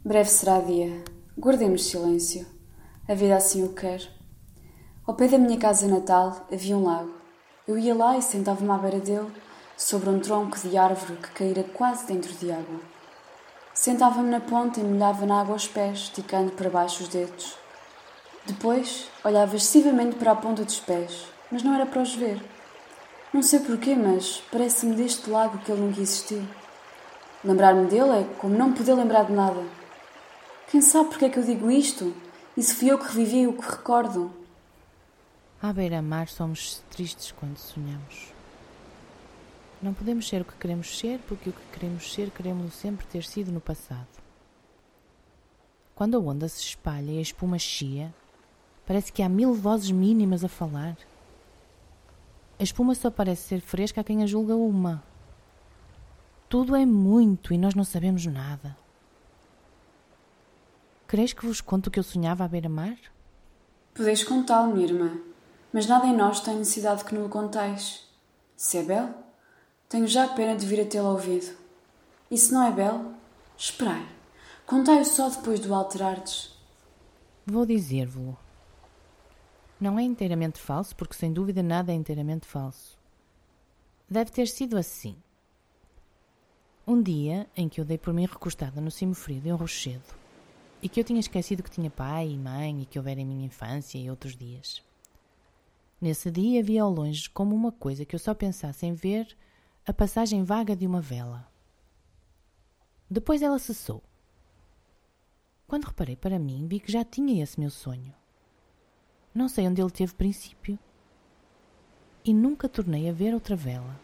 Breve será dia. Guardemos silêncio. A vida assim o quer. Ao pé da minha casa natal havia um lago. Eu ia lá e sentava-me à beira dele, sobre um tronco de árvore que caíra quase dentro de água. Sentava-me na ponta e molhava na água os pés, esticando para baixo os dedos. Depois, olhava excessivamente para a ponta dos pés, mas não era para os ver. Não sei porquê, mas parece-me deste lago que ele nunca existiu. Lembrar-me dele é como não poder lembrar de nada. Quem sabe porque é que eu digo isto? E se fui eu que revivi o que recordo? À beira-mar somos tristes quando sonhamos. Não podemos ser o que queremos ser, porque o que queremos ser queremos sempre ter sido no passado. Quando a onda se espalha e a espuma chia, parece que há 1000 vozes mínimas a falar. A espuma só parece ser fresca a quem a julga uma. Tudo é muito e nós não sabemos nada. Quereis que vos conte o que eu sonhava à beira-mar? Podeis contá-lo, minha irmã, mas nada em nós tem necessidade que nos contais. Se é belo, tenho já pena de vir a tê-lo ouvido. E se não é belo, esperai. Contai-o só depois do alterardes. Vou dizer-vos-lo. Não é inteiramente falso, porque sem dúvida nada é inteiramente falso. Deve ter sido assim. Um dia em que eu dei por mim recostada no cimo frio de um rochedo, e que eu tinha esquecido que tinha pai e mãe e que houvera em minha infância e outros dias. Nesse dia havia ao longe como uma coisa que eu só pensasse em ver a passagem vaga de uma vela. Depois ela cessou. Quando reparei para mim, vi que já tinha esse meu sonho. Não sei onde ele teve princípio. E nunca tornei a ver outra vela.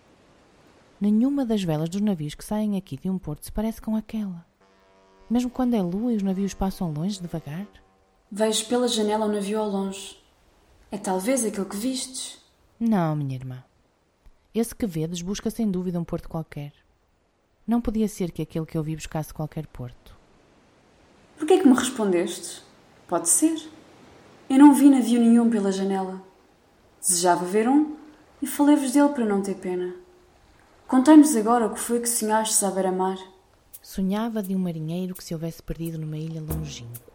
Nenhuma das velas dos navios que saem aqui de um porto se parece com aquela. Mesmo quando é lua e os navios passam longe devagar. Vejo pela janela o navio ao longe. É talvez aquele que vistes. Não, minha irmã. Esse que vedes busca sem dúvida um porto qualquer. Não podia ser que aquele que eu vi buscasse qualquer porto. Por que é que me respondestes? Pode ser. Eu não vi navio nenhum pela janela. Desejava ver um e falei-vos dele para não ter pena. Contai-nos agora o que foi que sonhastes à beira-mar. Sonhava de um marinheiro que se houvesse perdido numa ilha longínqua.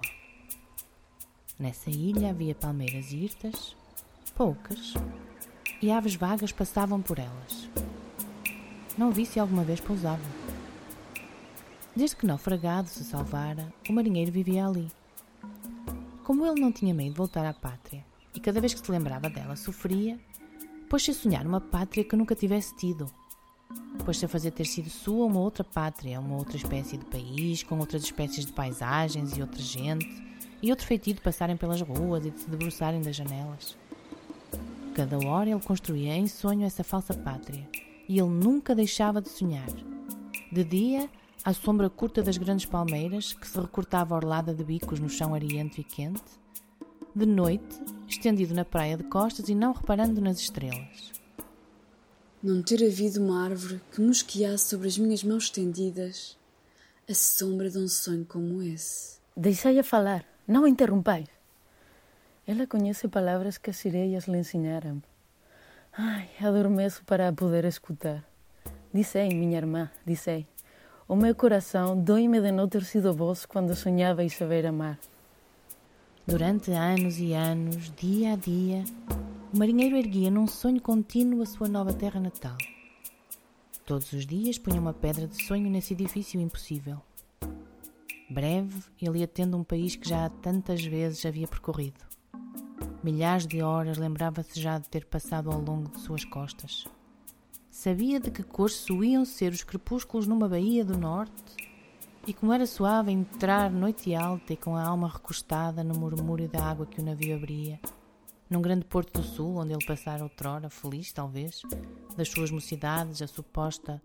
Nessa ilha havia palmeiras hirtas, poucas, e aves vagas passavam por elas. Não vi se alguma vez pousavam. Desde que naufragado se salvara, o marinheiro vivia ali. Como ele não tinha medo de voltar à pátria, e cada vez que se lembrava dela sofria, pôs-se a sonhar uma pátria que nunca tivesse tido. Pôs-se a fazer ter sido sua uma outra pátria, uma outra espécie de país, com outras espécies de paisagens e outra gente, e outro feitio de passarem pelas ruas e de se debruçarem das janelas. Cada hora ele construía em sonho essa falsa pátria, e ele nunca deixava de sonhar. De dia, à sombra curta das grandes palmeiras, que se recortava orlada de bicos no chão ariento e quente. De noite, estendido na praia de costas e não reparando nas estrelas. Não ter havido uma árvore que mosqueasse sobre as minhas mãos estendidas a sombra de um sonho como esse. Deixai-a falar, não a interrompais. Ela conhece palavras que as sereias lhe ensinaram. Ai, adormeço para a poder escutar. Dizei, minha irmã, dizei. O meu coração dói-me de não ter sido vós quando sonhavais a beira-mar. Durante anos e anos, dia a dia, o marinheiro erguia num sonho contínuo a sua nova terra natal. Todos os dias punha uma pedra de sonho nesse edifício impossível. Breve, ele ia tendo um país que já tantas vezes havia percorrido. Milhares de horas lembrava-se já de ter passado ao longo de suas costas. Sabia de que cores suíam ser os crepúsculos numa baía do norte e como era suave entrar noite alta e com a alma recostada no murmúrio da água que o navio abria, num grande porto do sul onde ele passara outrora, feliz talvez, das suas mocidades, a suposta...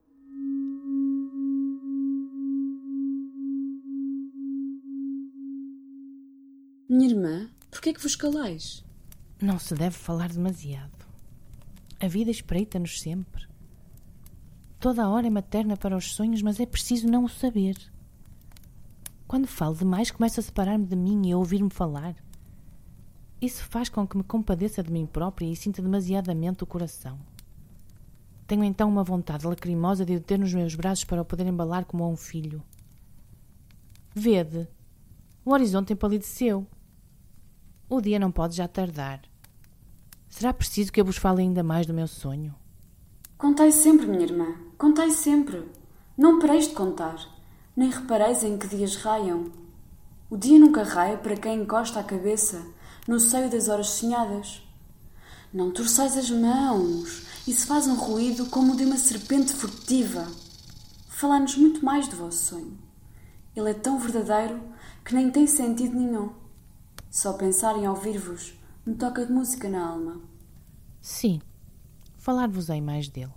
Minha irmã, por que é que vos calais? Não se deve falar demasiado. A vida espreita-nos sempre. Toda a hora é materna para os sonhos, mas é preciso não o saber. Quando falo demais, começo a separar-me de mim e a ouvir-me falar. Isso faz com que me compadeça de mim própria e sinta demasiadamente o coração. Tenho então uma vontade lacrimosa de o ter nos meus braços para o poder embalar como a um filho. Vede, o horizonte empalideceu. O dia não pode já tardar. Será preciso que eu vos fale ainda mais do meu sonho? Contai sempre, minha irmã, contai sempre. Não pareis de contar, nem repareis em que dias raiam. O dia nunca raia para quem encosta a cabeça no seio das horas sonhadas. Não torçais as mãos, isso faz um ruído como o de uma serpente furtiva. Falai-nos muito mais do vosso sonho. Ele é tão verdadeiro que nem tem sentido nenhum. Só pensar em ouvir-vos me toca de música na alma. Sim, falar-vos-ei mais dele.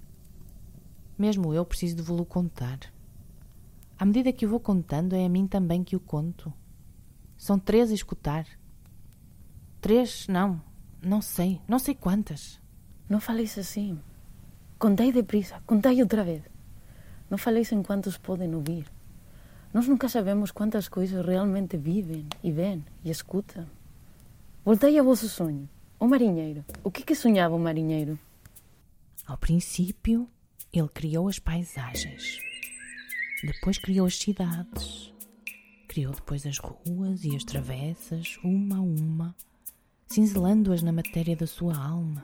Mesmo eu preciso de vos-lo contar. À medida que o vou contando, é a mim também que o conto. São 3 a escutar. 3, não sei quantas. Não faleis assim. Contai deprisa, contai outra vez. Não faleis em quantos podem ouvir. Nós nunca sabemos quantas coisas realmente vivem e veem e escutam. Voltai ao vosso sonho. O marinheiro. O que sonhava o marinheiro? Ao princípio, ele criou as paisagens. Depois criou as cidades. Criou depois as ruas e as travessas, uma a uma, cinzelando-as na matéria da sua alma.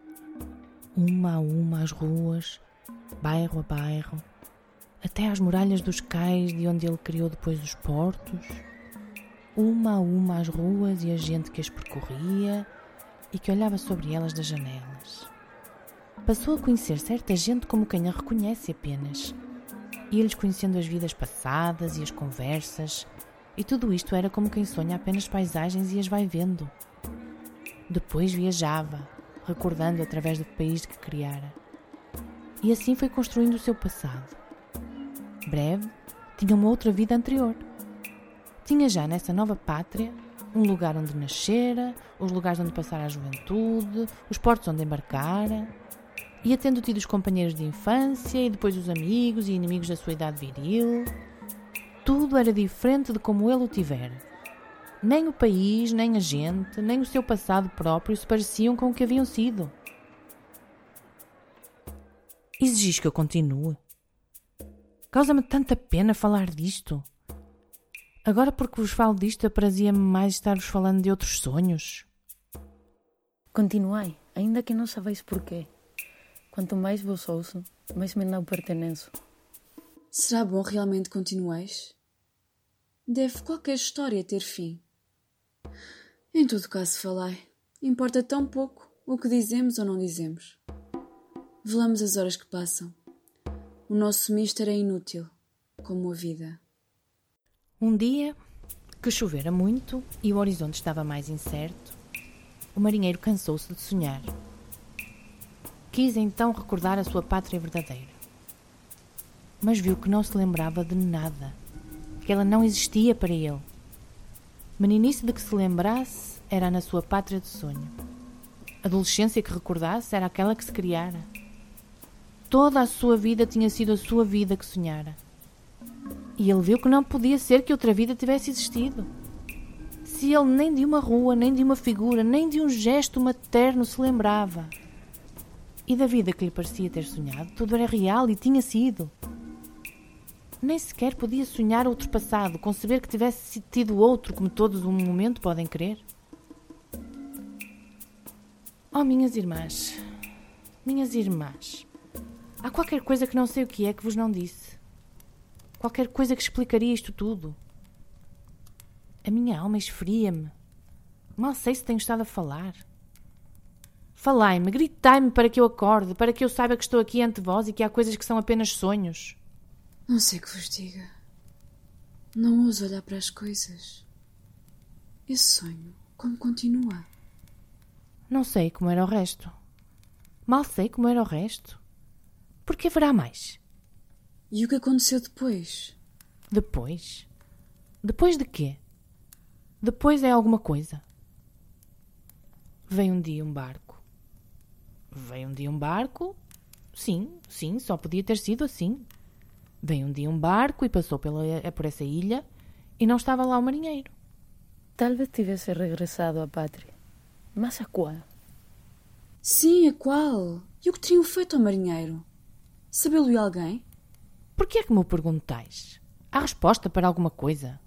Uma a uma as ruas, bairro a bairro, até às muralhas dos cais de onde ele criou depois os portos. Uma a uma as ruas e a gente que as percorria e que olhava sobre elas das janelas. Passou a conhecer certa gente como quem a reconhece apenas. Ia-lhes conhecendo as vidas passadas e as conversas, e tudo isto era como quem sonha apenas paisagens e as vai vendo. Depois viajava, recordando através do país que criara. E assim foi construindo o seu passado. Breve, tinha uma outra vida anterior. Tinha já nessa nova pátria um lugar onde nascera, os lugares onde passara a juventude, os portos onde embarcara. Ia tendo tido os companheiros de infância e depois os amigos e inimigos da sua idade viril. Tudo era diferente de como ele o tivera. Nem o país, nem a gente, nem o seu passado próprio se pareciam com o que haviam sido. Exigis que eu continue? Causa-me tanta pena falar disto. Agora porque vos falo disto, aprazia-me mais estar-vos falando de outros sonhos. Continuai, ainda que não sabeis porquê. Quanto mais vos ouço, mais me não pertenço. Será bom realmente continueis? Deve qualquer história ter fim. Em todo caso falai. Importa tão pouco o que dizemos ou não dizemos. Velamos as horas que passam. O nosso mister é inútil, como a vida. Um dia, que chovera muito e o horizonte estava mais incerto, o marinheiro cansou-se de sonhar. Quis então recordar a sua pátria verdadeira. Mas viu que não se lembrava de nada, que ela não existia para ele. Meninice de que se lembrasse era na sua pátria de sonho. Adolescência que recordasse era aquela que se criara. Toda a sua vida tinha sido a sua vida que sonhara. E ele viu que não podia ser que outra vida tivesse existido. Se ele nem de uma rua, nem de uma figura, nem de um gesto materno se lembrava. E da vida que lhe parecia ter sonhado, tudo era real e tinha sido. Nem sequer podia sonhar outro passado, conceber que tivesse tido outro, como todos um momento podem crer. Oh, minhas irmãs, há qualquer coisa que não sei o que é que vos não disse. Qualquer coisa que explicaria isto tudo. A minha alma esfria-me. Mal sei se tenho estado a falar. Falai-me, gritai-me para que eu acorde, para que eu saiba que estou aqui ante vós e que há coisas que são apenas sonhos. Não sei o que vos diga. Não ouso olhar para as coisas. Esse sonho, como continua? Não sei como era o resto. Mal sei como era o resto. Por que haverá mais? E o que aconteceu depois? Depois? Depois de quê? Depois é alguma coisa. Veio um dia um barco. Veio um dia um barco? Sim, só podia ter sido assim. Veio um dia um barco e passou por essa ilha e não estava lá o marinheiro. Talvez tivesse regressado à pátria. Mas a qual? Sim, a qual? E o que teriam feito ao marinheiro? Sabê-lo alguém? Por que é que me o perguntais? Há resposta para alguma coisa.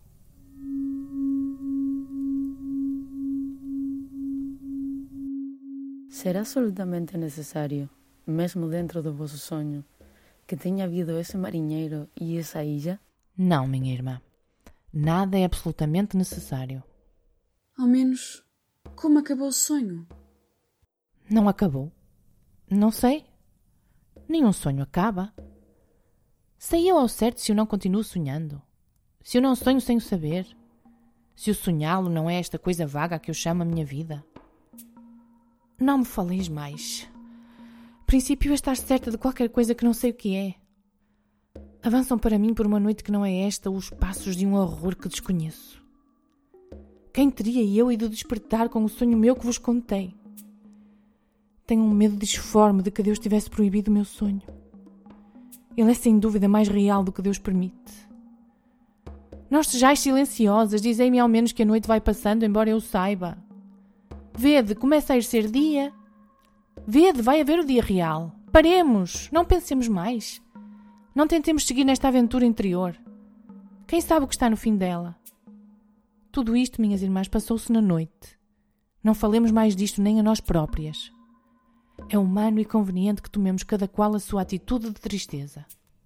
Será absolutamente necessário, mesmo dentro do vosso sonho, que tenha havido esse marinheiro e essa ilha? Não, minha irmã. Nada é absolutamente necessário. Ao menos, como acabou o sonho? Não acabou? Não sei. Nenhum sonho acaba. Sei eu ao certo se eu não continuo sonhando. Se eu não sonho sem o saber. Se o sonhá-lo não é esta coisa vaga que eu chamo a minha vida. Não me faleis mais. Princípio a estar certa de qualquer coisa que não sei o que é. Avançam para mim por uma noite que não é esta os passos de um horror que desconheço. Quem teria eu ido despertar com o sonho meu que vos contei? Tenho um medo disforme de que Deus tivesse proibido o meu sonho. Ele é sem dúvida mais real do que Deus permite. Não estejais silenciosas, dizei-me ao menos que a noite vai passando, embora eu o saiba. Vede, começa a ir ser dia. Vede, vai haver o dia real. Paremos, não pensemos mais. Não tentemos seguir nesta aventura interior. Quem sabe o que está no fim dela? Tudo isto, minhas irmãs, passou-se na noite. Não falemos mais disto nem a nós próprias. É humano e conveniente que tomemos cada qual a sua atitude de tristeza.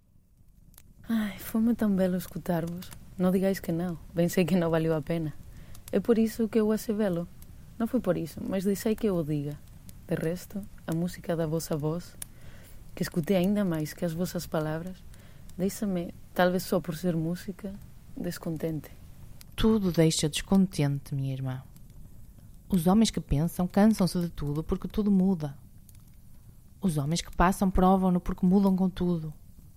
Ai, foi-me tão belo escutar-vos. Não digais que não. Bem sei que não valeu a pena. É por isso que eu achei belo. Não foi por isso, mas deixei que eu o diga. De resto, a música da vossa voz, que escutei ainda mais que as vossas palavras, deixa-me, talvez só por ser música, descontente. Tudo deixa descontente, minha irmã. Os homens que pensam cansam-se de tudo porque tudo muda. Os homens que passam provam-no porque mudam com tudo.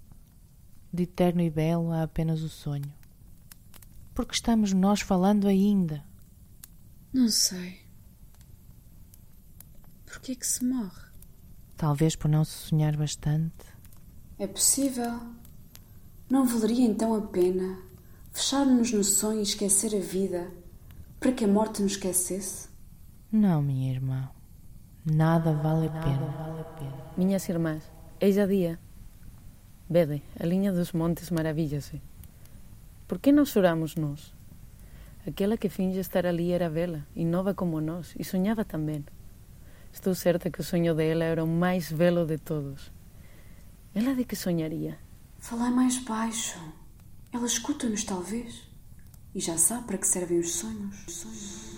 De eterno e belo há apenas o sonho. Porque estamos nós falando ainda. Não sei. Por que é que se morre? Talvez por não se sonhar bastante. É possível. Não valeria então a pena fechar-nos no sonho e esquecer a vida para que a morte nos esquecesse? Não, minha irmã. Nada vale a pena. Minhas irmãs, eis a dia. Vede, a linha dos montes maravilha-se. Por que não choramos nós? Aquela que finge estar ali era bela e nova como nós, e sonhava também. Estou certa que o sonho dela era o mais belo de todos. Ela de que sonharia? Falai mais baixo. Ela escuta-nos, talvez. E já sabe para que servem os sonhos.